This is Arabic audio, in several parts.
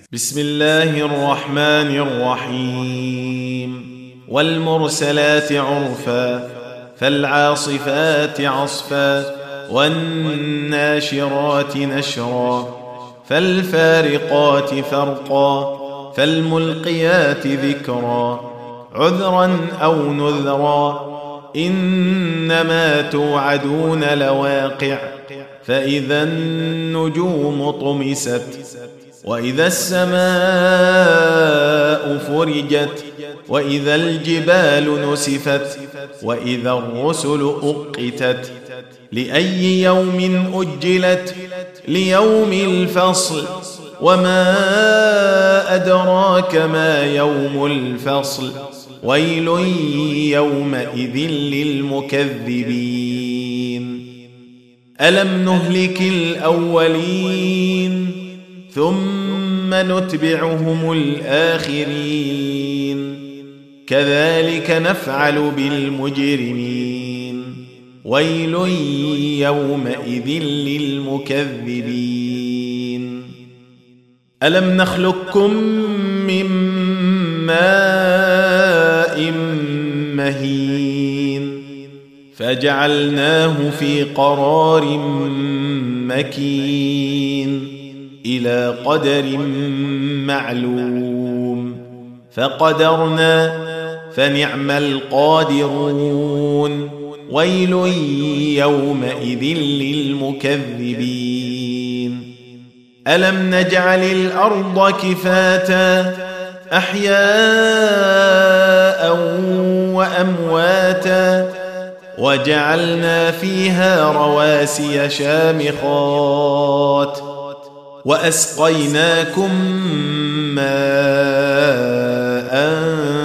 بسم الله الرحمن الرحيم والمرسلات عرفا فالعاصفات عصفا والناشرات نشرا فالفارقات فرقا فالملقيات ذكرا عذرا أو نذرا إنما توعدون لواقع فإذا النجوم طمست وإذا السماء فرجت وإذا الجبال نسفت وإذا الرسل أقتت لأي يوم أجلت ليوم الفصل وما أدراك ما يوم الفصل ويل يومئذ للمكذبين ألم نهلك الأولين ثم نتبعهم الآخرين كذلك نفعل بالمجرمين ويل يومئذ للمكذبين ألم نخلقكم من ماء مهين فجعلناه في قرار مكين إلى قدر معلوم فقدرنا فنعم القادرون ويل يومئذ للمكذبين ألم نجعل الأرض كفاتا أحياء وأمواتا وجعلنا فيها رواسي شامخات وأسقيناكم ماء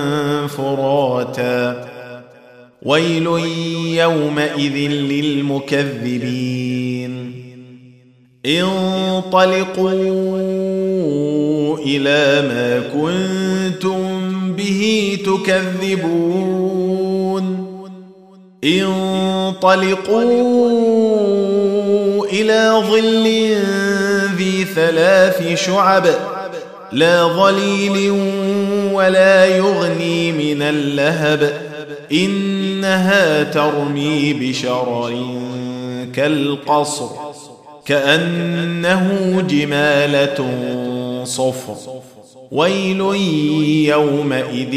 فراتا ويل يومئذ للمكذبين انطلقوا إلى ما كنتم به تكذبون انطلقوا إلى ظل ذي 3 شعب لا ظليل ولا يغني من اللهب إنها ترمي بشرر كالقصر كأنه جمالة صفر ويل يومئذ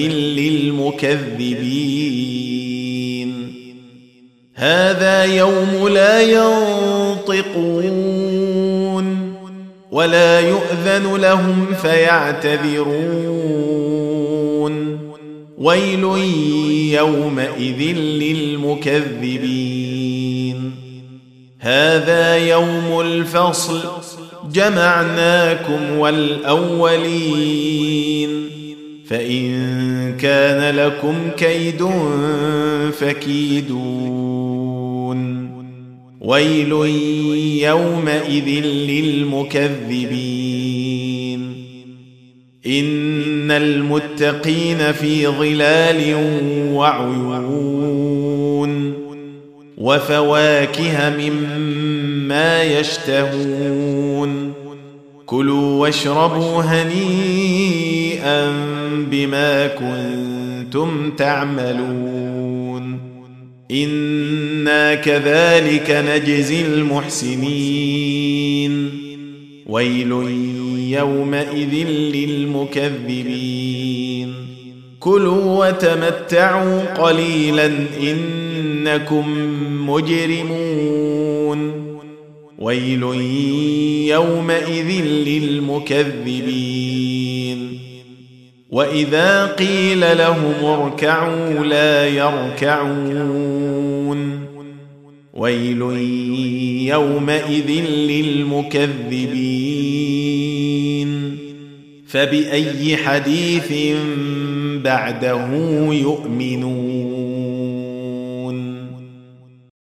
للمكذبين هذا يوم لا ينطقون ولا يؤذن لهم فيعتذرون ويل يومئذ للمكذبين هذا يوم الفصل جمعناكم والأولين فإن كان لكم كيد فكيدون ويل يومئذ للمكذبين إن المتقين في ظلال وعيون وفواكه مما يشتهون كلوا واشربوا هنيئا بما كنتم تعملون إنا كذلك نجزي المحسنين ويل يومئذ للمكذبين كلوا وتمتعوا قليلا إنكم مجرمون ويل يومئذ للمكذبين وإذا قيل لهم اركعوا لا يركعون ويل يومئذ للمكذبين فبأي حديث بعده يؤمنون